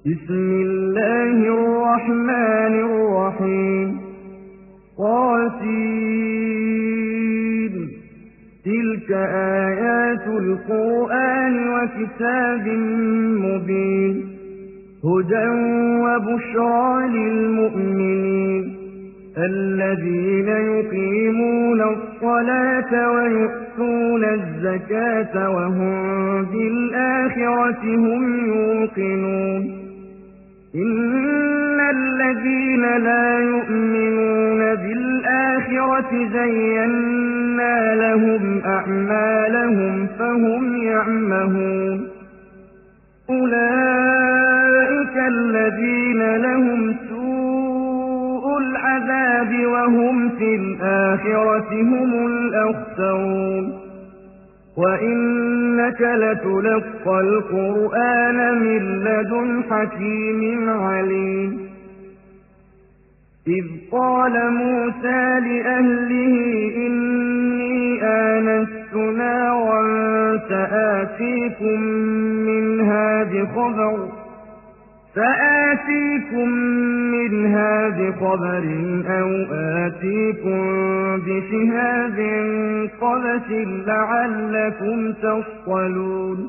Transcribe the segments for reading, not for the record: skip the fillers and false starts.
بسم الله الرحمن الرحيم قاسين تلك آيات القرآن وكتاب مبين هدى وبشرى للمؤمنين الذين يقيمون الصلاة ويؤتون الزكاة وهم بالآخرة هم يوقنون إن الذين لا يؤمنون بالآخرة زينا لهم أعمالهم فهم يعمهون أولئك الذين لهم سوء العذاب وهم في الآخرة هم الأخسرون وإنك لتلقى القرآن من لدن حكيم عليم إذ قال موسى لأهله إني آنست نارا سآتيكم منها بخبر أو آتيكم بشهاب قبس لعلكم تصطلون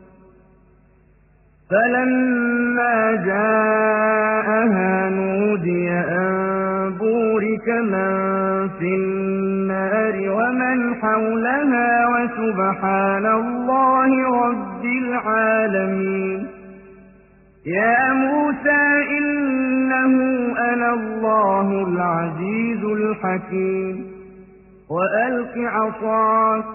فلما جاءها نودي أن بورك من في النار ومن حولها وسبحان الله رب العالمين يا موسى إنه أنا الله العزيز الحكيم وألق عصاك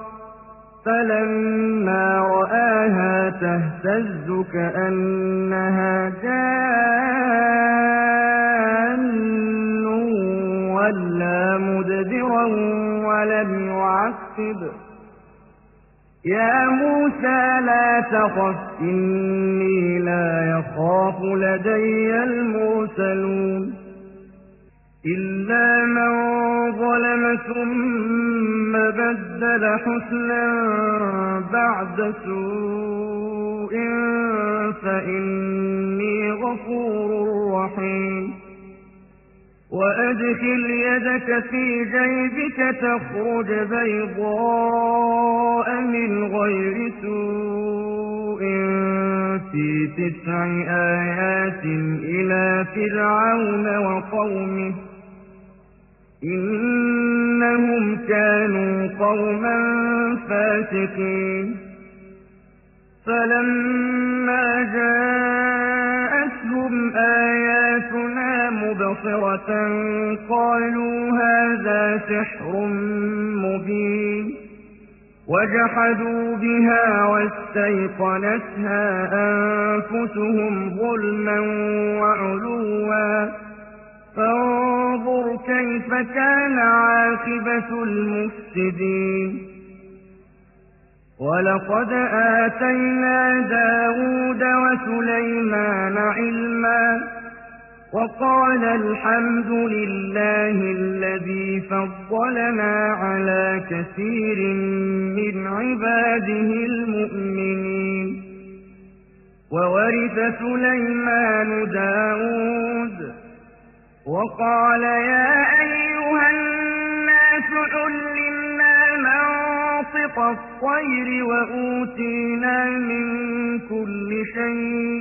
فلما رآها تهتز كأنها جان ولا مدبرا ولم يعقب يا موسى لا تخف إني لا يخاف لدي المرسلون إلا من ظلم ثم بدل حسنا بعد سوء فإني غفور رحيم وأدخل يدك في جيبك تخرج بيضاء من غير سوء في 9 آيات إلى فرعون وقومه إنهم كانوا قوما فاسقين فلما جاءتهم آياتنا مبصرة قالوا هذا سحر مبين وجحدوا بها واستيقنتها أنفسهم ظلما وعلوا فانظر كيف كان عاقبة المفسدين ولقد آتينا داود وسليمان علما وقال الحمد لله الذي فضلنا على كثير من عباده المؤمنين وورث سليمان داود وقال يا أيها الناس علمنا منطق الطير وأوتينا من كل شيء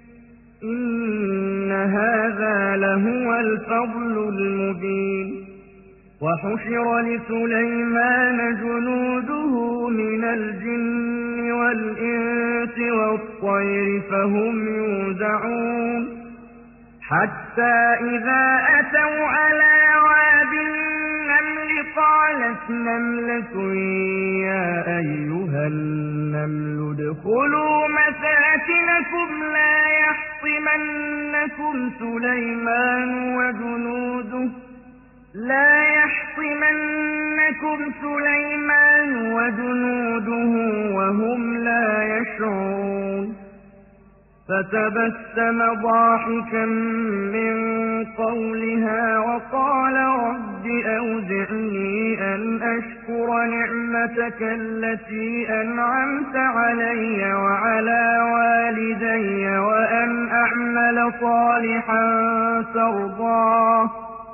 إن هذا لهو الفضل المبين وحشر لسليمان جنوده من الجن والإنس والطير فهم يوزعون حتى إذا أتوا على واد النمل قالت نملة يا أيها النمل ادخلوا مساكنكم لا يحطمنكم سليمان وجنوده وهم لا يشعرون فتبسم ضاحكا من قولها وقال رب أوزعني أن أشكر نعمتك التي أنعمت علي وعلى والدي وأن أعمل وعمل صالحا ترضاه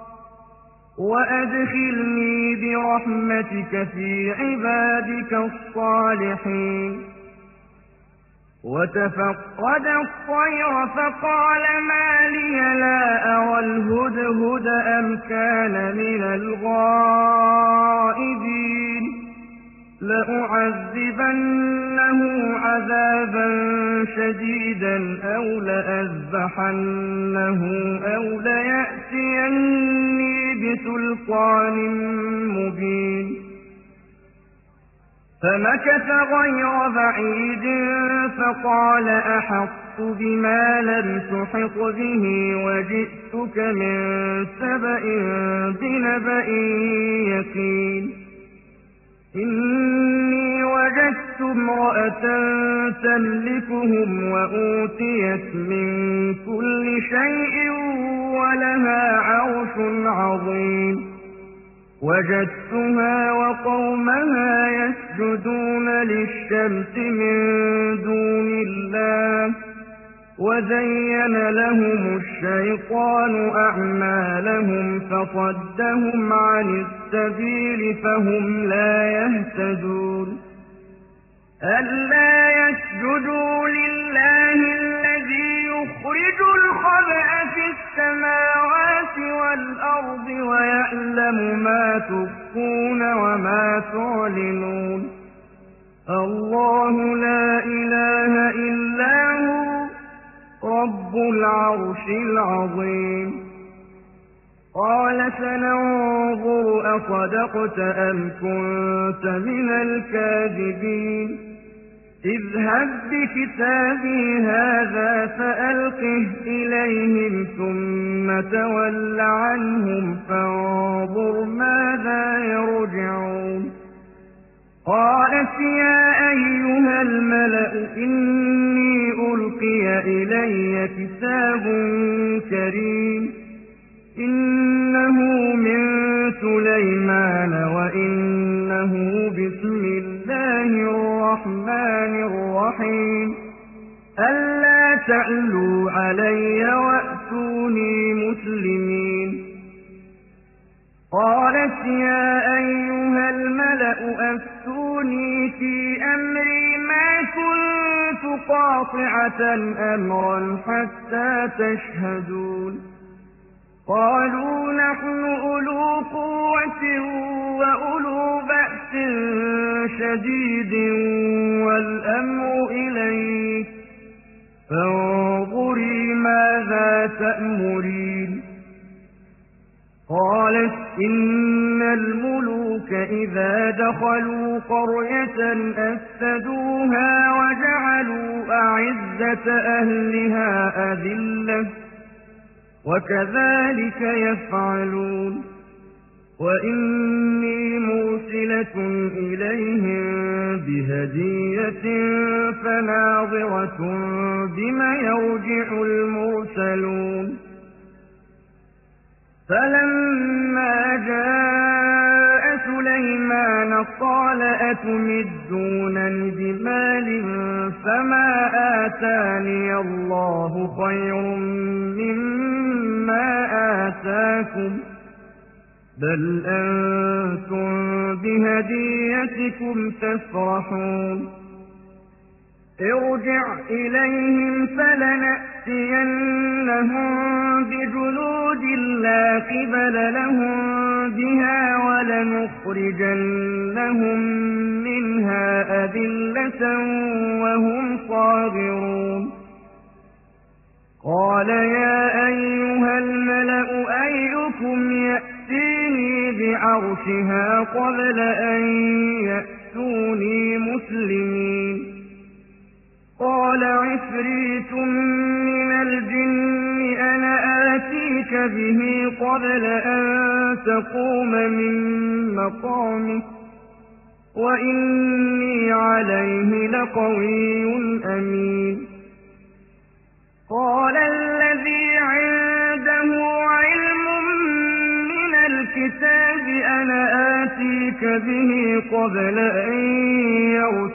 وأدخلني برحمتك في عبادك الصالحين. وتفقد الطير فقال ما لي لا أرى الهدهد أم كان من الغائبين لأعذبنه عذابا شديدا أو لأذبحنه أو ليأتيني بسلطان مبين. فمكث غير بعيد فقال أحطت بما لم تحط به وجئتك من سبأ بنبأ يقين. إني وجدت امرأة تملكهم وأوتيت من كل شيء ولها عرش عظيم. وجدتها وقومها يسجدون للشمس من دون الله وزين لهم الشيطان أعمالهم فصدهم عن السبيل فهم لا يهتدون. ألا يسجدوا لله الذي يخرج الخبأ في السماوات والأرض ويعلم ما تخفون وما تعلنون. الله لا إله إلا هو رب العرش العظيم. قال سننظر أصدقت أم كنت من الكاذبين. اذهب بكتابي هذا فألقه إليهم ثم تول عنهم فانظر ماذا يرجعون. قالت يا أيها الملأ إني ألقي إلي كتاب كريم إنه من سليمان وإنه بسم الله الرحمن الرحيم ألا تعلوا علي وأتوني مسلمين. قالت يا أيها الملأ أفتوني في أمري ما كنت قاطعة أمرا حتى تشهدون. قالوا نحن أولو قوة وأولو بأس شديد والأمر إليك فانظري ماذا تأمرين. قالت إن الملوك إذا دخلوا قرية أفسدوها وجعلوا أعزة أهلها أذلة وكذلك يفعلون. وإني مرسلة إليهم بهدية فناظرة بما يرجع المرسلون. فلما جاء سليمان قال أتمدونني بمال فما آتاني الله خير مما آتاكم بل أنتم بهديتكم تفرحون. ارجع إليهم فلنأتينهم بجنود لا قبل لهم بها ولنخرجنهم منها أذلة وهم صاغرون. قال يا أيها الملأ أيكم يأتيني بعرشها قبل أن يأتوني مسلمين. قال عفريت من الجن أنا آتيك به قبل أن تقوم من مقامك وإني عليه لقوي أمين. قال الذي عنده علم من الكتاب أنا آتيك به قبل أن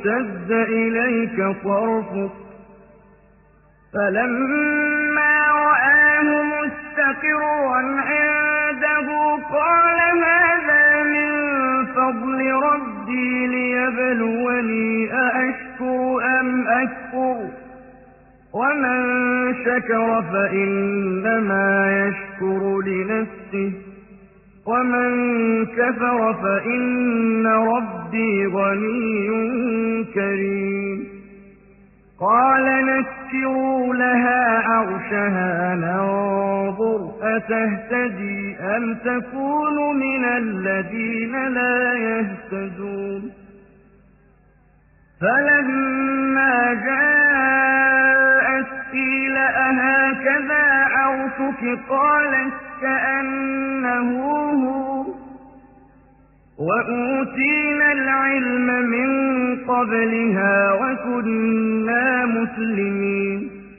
يرتد إليك طرفك فلما سِرًّا عِندَهُ قَالَ هَٰذَا مِن فَضْلِ رَبِّي لِيَبْلُوَنِي أَأَشْكُرُ أَمْ أَكْفُرُ ۖ وَمَن شَكَرَ فَإِنَّمَا يَشْكُرُ لِنَفْسِهِ ۖ وَمَن كَفَرَ فَإِنَّ رَبِّي غَنِيٌّ كَرِيمٌ قَالَ نَكِّرُوا لَهَا عَرْشَهَا نَنظُرْ أَتَهْتَدِي أَمْ تَكُونُ مِنَ الَّذِينَ لَا يَهْتَدُونَ فَلَمَّا جَاءَتْ قِيلَ أَهَٰكَذَا عَرْشُكِ ۖ قَالَتْ كَأَنَّهُ هُوَ ۚ وَأُوتِينَا الْعِلْمَ مِن قَبْلِهَا وَكُنَّا مُسْلِمِينَ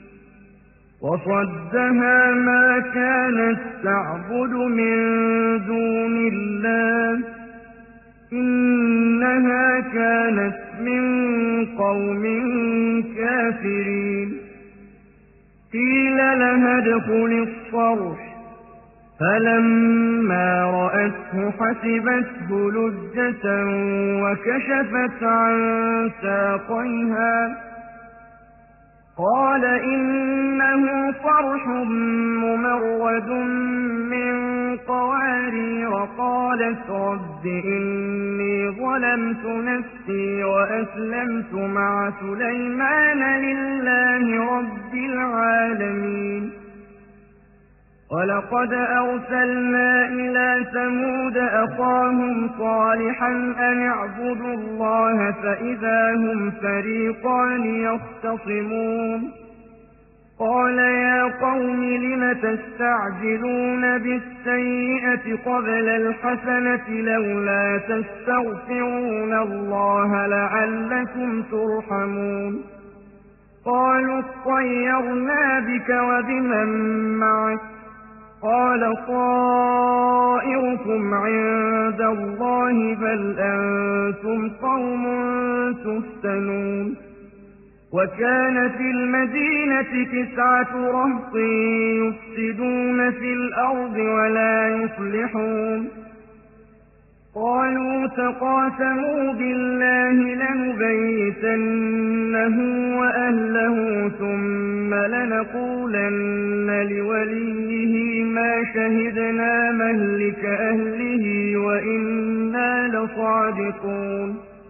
وَصَدَّهَا مَا كَانَت تَّعْبُدُ مِن دُونِ اللَّهِ ۖ إِنَّهَا كَانَتْ مِن قَوْمٍ كَافِرِينَ قِيلَ لَهَا ادْخُلِي الصَّرْحَ ۖ فَلَمَّا رَأَتْهُ حَسِبَتْهُ لُجَّةً وَكَشَفَتْ عَن سَاقَيْهَا ۚ قَالَ إِنَّهُ صَرْحٌ مُّمَرَّدٌ مِّن قَوَارِيرَ قَالَتْ رَبِّ إِنِّي ظَلَمْتُ نَفْسِي وَأَسْلَمْتُ مَعَ سُلَيْمَانَ لِلَّهِ رَبِّ الْعَالَمِينَ وَلَقَدْ أَرْسَلْنَا إِلَىٰ ثَمُودَ أَخَاهُمْ صَالِحًا أَنِ اعْبُدُوا اللَّهَ فَإِذَا هُمْ فَرِيقَانِ يَخْتَصِمُونَ قَالَ يَا قَوْمِ لِمَ تَسْتَعْجِلُونَ بِالسَّيِّئَةِ قَبْلَ الْحَسَنَةِ لَوْلَا تَسْتَغْفِرُونَ اللَّهَ لَعَلَّكُمْ تُرْحَمُونَ قَالُوا اطَّيَّرْنَا بِكَ وَبِمَن مَّعَكَ ۚ قَالَ طَائِرُكُمْ عِندَ اللَّهِ بَلْ أَنتُمْ قَوْمٌ تُفْتَنُونَ وَكَانَ فِي الْمَدِينَةِ 9 رَهْطٍ يُفْسِدُونَ فِي الْأَرْضِ وَلَا يُصْلِحُونَ قَالُوا تَقَاسَمُوا بِاللَّهِ لَنُبَيِّتَنَّهُ وَأَهْلَهُ ثُمَّ لَنَقُولَنَّ لِوَلِيِّهِ مَا شَهِدْنَا مَهْلِكَ أَهْلِهِ وَإِنَّا لَصَادِقُونَ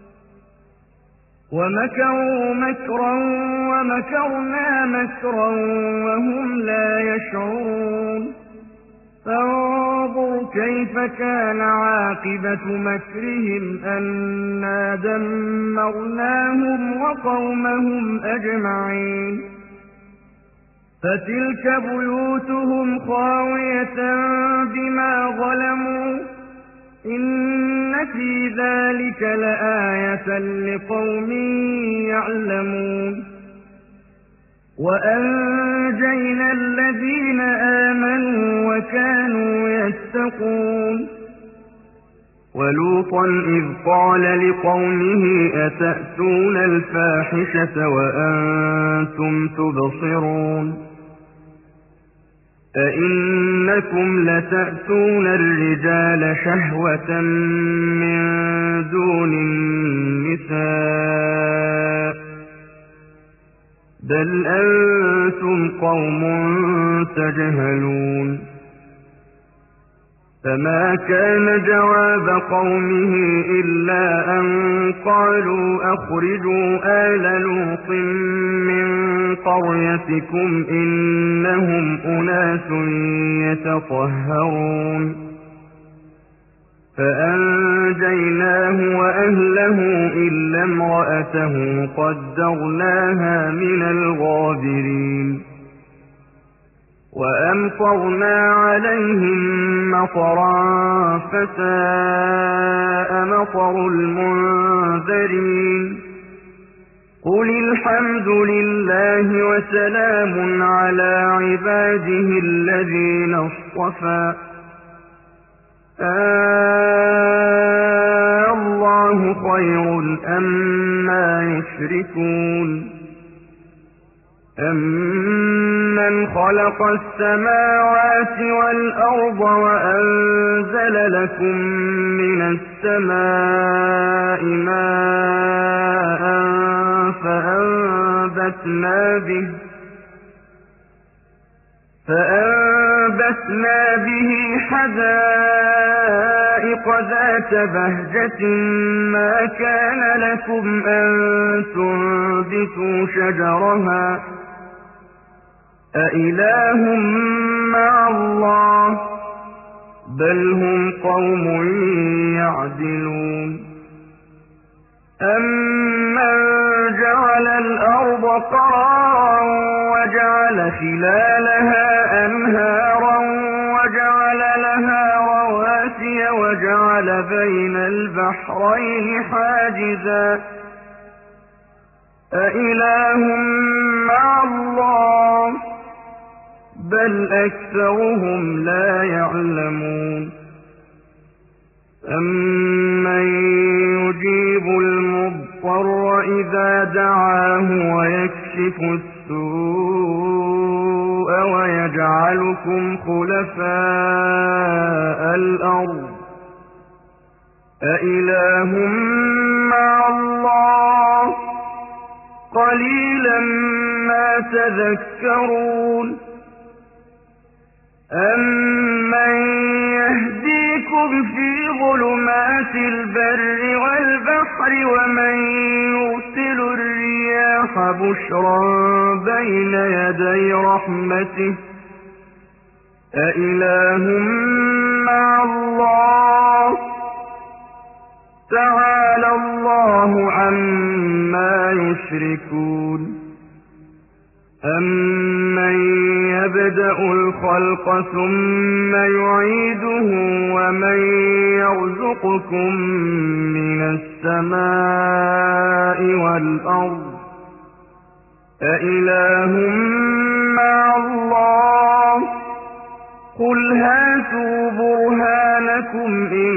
وَمَكَرُوا مَكْرًا وَمَكَرْنَا مَكْرًا وَهُمْ لَا يَشْعُرُونَ فانظُرْ كَيْفَ كَانَ عَاقِبَةُ مَكْرِهِمْ أَنَّا دَمَّرْنَاهُمْ وَقَوْمَهُمْ أَجْمَعِينَ فَتِلْكَ بُيُوتُهُمْ خَاوِيَةً بِمَا ظَلَمُوا ۗ إِنَّ فِي ذَلِكَ لَآيَةً لِقَوْمٍ يَعْلَمُونَ وَأَنجَيْنَا الَّذِينَ آمَنُوا وَكَانُوا يَتَّقُونَ وَلُوطًا إِذْ قَالَ لِقَوْمِهِ أَتَأْتُونَ الْفَاحِشَةَ وَأَنتُمْ تُبْصِرُونَ أَئِنَّكُمْ لَتَأْتُونَ الرِّجَالَ شَهْوَةً مِّن دُونِ النِّسَاءِ بَلْ أَنتُمْ قَوْمٌ تَجْهَلُونَ فَمَا كَانَ جَوَابَ قَوْمِهِ إِلَّا أَن قَالُوا أَخْرِجُوا آلَ لُوطٍ مِّن قَرْيَتِكُمْ إِنَّهُمْ أُنَاسٌ يَتَطَهَّرُونَ فَأَنجَيْنَاهُ وَأَهْلَهُ إِلَّا امْرَأَتَهُ قَدَّرْنَاهَا مِنَ الْغَابِرِينَ وَأَمْطَرْنَا عَلَيْهِم مَّطَرًا فَسَاءَ مَطَرُ الْمُنذَرِينَ قُلِ الْحَمْدُ لِلَّهِ وَسَلَامٌ عَلَىٰ عِبَادِهِ الَّذِينَ اصْطَفَىٰ اللَّهُ خَيْرٌ أَمَّا يُشْرِكُونَ أَمَّنْ خَلَقَ السَّمَاوَاتِ وَالْأَرْضَ وَأَنزَلَ لَكُم مِّنَ السَّمَاءِ مَاءً فَأَنبَتْنَا بِهِ حَدَائِقَ ذَاتَ بَهْجَةٍ مَّا كَانَ لَكُمْ أَن تُنبِتُوا شَجَرَهَا ۗ أَإِلَٰهٌ مَّعَ اللَّهِ ۚ بَلْ هُمْ قَوْمٌ يَعْدِلُونَ أَمَّن جَعَلَ الْأَرْضَ قَرَارًا وَجَعَلَ خِلَالَهَا أَنْهَارًا وَجَعَلَ لَهَا رَوَاسِيَ وَجَعَلَ بَيْنَ الْبَحْرَيْنِ حَاجِزًا ۗ أَإِلَٰهٌ مَّعَ اللَّهِ ۚ بَلْ أَكْثَرُهُمْ لَا يَعْلَمُونَ أَمَّن يُجِيبُ الْمُضْطَرَّ إِذَا دَعَاهُ وَيَكْشِفُ السُّوءَ وَيَجْعَلُكُمْ خُلَفَاءَ الْأَرْضِ ۗ أَإِلَٰهٌ مَّعَ اللَّهِ ۚ قَلِيلًا مَّا تَذَكَّرُونَ أَمَّن يَهْدِيكُمْ فِي ظُلُمَاتِ الْبَرِّ وَالْبَحْرِ وَمَن يُرْسِلُ الرِّيَاحَ بُشْرًا بَيْنَ يَدَيْ رَحْمَتِهِ ۗ أَإِلَٰهٌ مَّعَ اللَّهِ ۚ تَعَالَى اللَّهُ عَمَّا يُشْرِكُونَ أَمَّن يَبْدَأُ الْخَلْقَ ثُمَّ يُعِيدُهُ وَمَن يَرْزُقُكُم مِّنَ السَّمَاءِ وَالْأَرْضِ ۗ أَإِلَٰهٌ مَّعَ اللَّهِ ۚ قُلْ هَاتُوا بُرْهَانَكُمْ إِن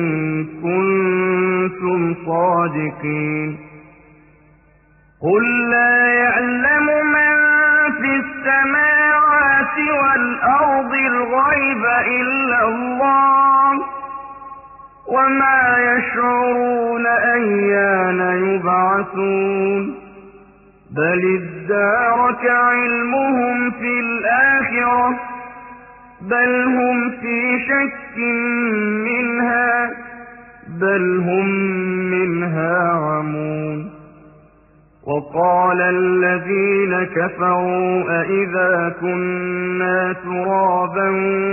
كُنتُمْ صَادِقِينَ قُل لَّا يَعْلَمُ مَن فِي السَّمَاوَاتِ وَالْأَرْضِ الْغَيْبَ إِلَّا اللَّهُ ۚ وَمَا يَشْعُرُونَ أَيَّانَ يُبْعَثُونَ بَلِ ادَّارَكَ عِلْمُهُمْ فِي الْآخِرَةِ ۚ بَلْ هُمْ فِي شَكٍّ مِّنْهَا ۖ بَلْ هُم مِّنْهَا عَمُونَ وَقَالَ الَّذِينَ كَفَرُوا أَإِذَا كُنَّا تُرَابًا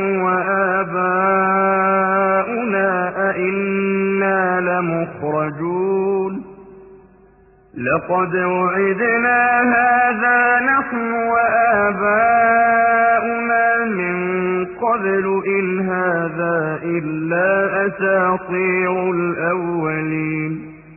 وَآبَاؤُنَا أَإِنَّا لَمُخْرَجُونَ لَقَدْ وُعِدْنَا هَٰذَا نَحْنُ وَآبَاؤُنَا مِن قَبْلُ إِنْ هَٰذَا إِلَّا أَسَاطِيرُ الْأَوَّلِينَ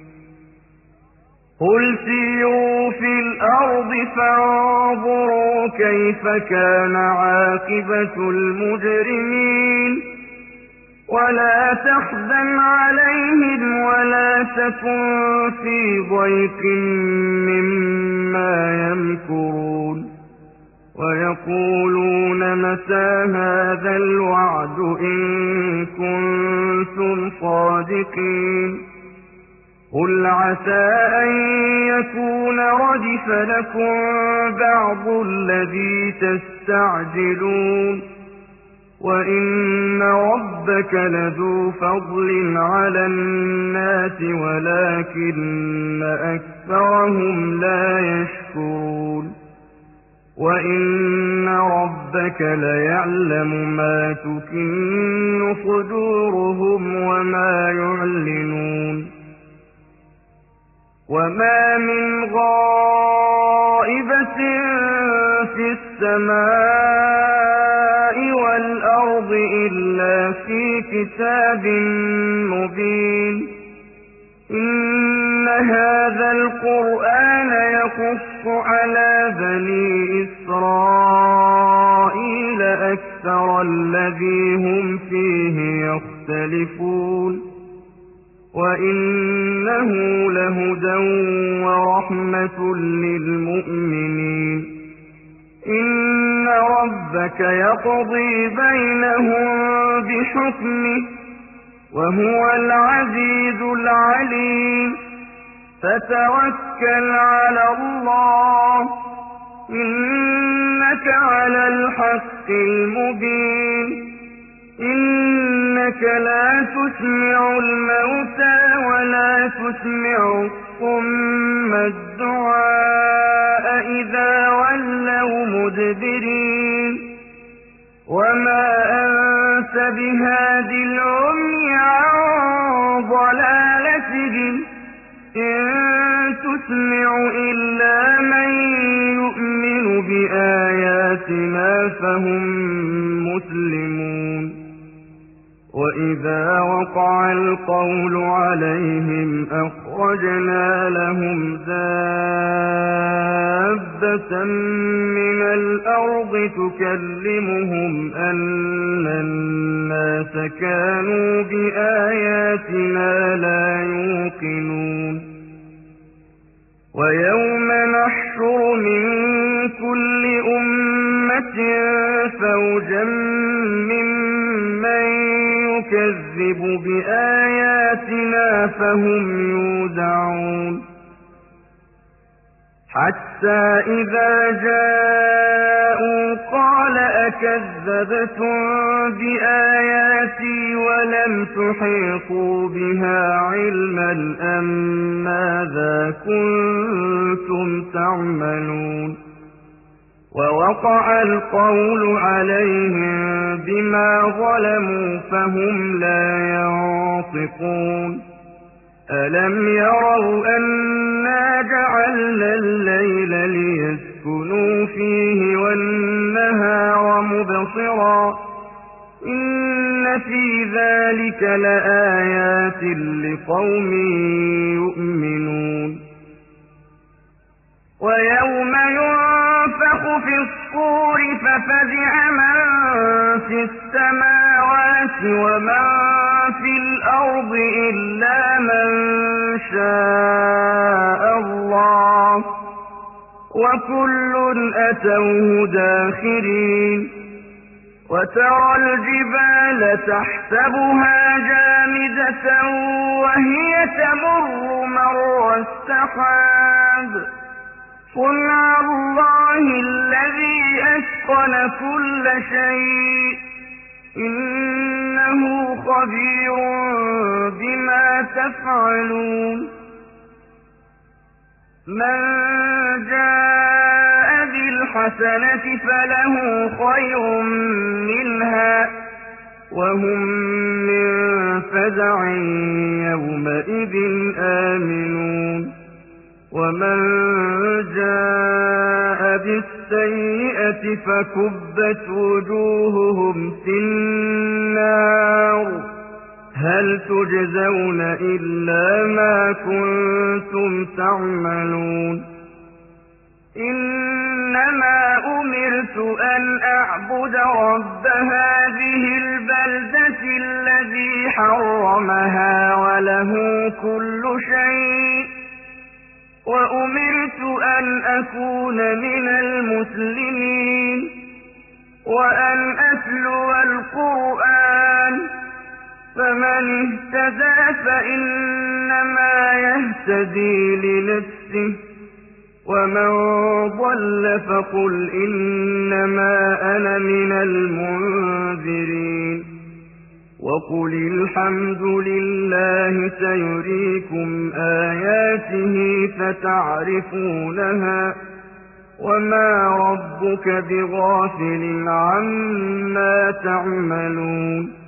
قُلْ سِيرُوا فِي الْأَرْضِ فَانظُرُوا كَيْفَ كَانَ عَاقِبَةُ الْمُجْرِمِينَ وَلَا تَحْزَنْ عَلَيْهِمْ وَلَا تَكُن فِي ضَيْقٍ مِّمَّا يَمْكُرُونَ وَيَقُولُونَ مَتَىٰ هَٰذَا الْوَعْدُ إِن كُنتُمْ صَادِقِينَ قُلْ عَسَىٰ أَن يَكُونَ رَدِفَ لَكُم بَعْضُ الَّذِي تَسْتَعْجِلُونَ وَإِنَّ رَبَّكَ لَذُو فَضْلٍ عَلَى النَّاسِ وَلَٰكِنَّ أَكْثَرَهُمْ لَا يَشْكُرُونَ وَإِنَّ رَبَّكَ لَيَعْلَمُ مَا تُكِنُّ صُدُورُهُمْ وَمَا يُعْلِنُونَ وَمَا مِنْ غَائِبَةٍ فِي السَّمَاءِ وَالْأَرْضِ إِلَّا فِي كِتَابٍ مُّبِينٍ إِنَّ هَٰذَا الْقُرْآنَ يَقُصُّ عَلَىٰ بَنِي إِسْرَائِيلَ أَكْثَرَ الَّذِي هُمْ فِيهِ يَخْتَلِفُونَ وَإِنَّهُ لَهُدًى وَرَحْمَةٌ لِّلْمُؤْمِنِينَ إن ربك يقضي بينهم بحكمه وهو العزيز العليم فتوكل على الله إنك على الحق المبين إنك لا تسمع الموتى ولا تسمع الصم الدعاء إذا ولوا مدبرين وما أنت بهاد العمي عن ضلالتهم إن تسمع إلا من يؤمن بآياتنا فهم مسلمون وإذا وقع القول عليهم أخرجنا لهم دابة من الأرض تكلمهم أن الناس كانوا بآياتنا لا يوقنون ويوم نحشر من كل أمة فوجا ممن يكذب بآياتنا فهم يوزعون حتى إذا جاءوا قال أكذبتم بآياتي ولم تحيطوا بها علما أم ماذا كنتم تعملون ووقع القول عليهم بما ظلموا فهم لا ينطقون ألم يروا أنا جعلنا الليل ليسكنوا فيه والنهار مبصرا إن في ذلك لآيات لقوم يؤمنون ويوم ينفخ في الصور ففزع من في السماوات ومن في الأرض إلا من شاء الله وكل أتوه داخرين وترى الجبال تحسبها جامدة وهي تمر مر السحاب صنع الله الذي أتقن كل شيء إنه خبير بما تفعلون من جاء بالحسنة فله خير منها وهم من فزع يومئذ آمنون ومن جاء بالسيئة فكبت وجوههم في النار هل تجزون إلا ما كنتم تعملون إنما أمرت أن أعبد رب هذه البلدة الذي حرمها وله كل شيء وأمرت أن أكون من المسلمين وأن أتلو القرآن فمن اهتدى فإنما يهتدي لنفسه ومن ضل فقل إنما أنا من المنذرين وقل الحمد لله سيريكم آياته فتعرفونها وما ربك بغافل عما تعملون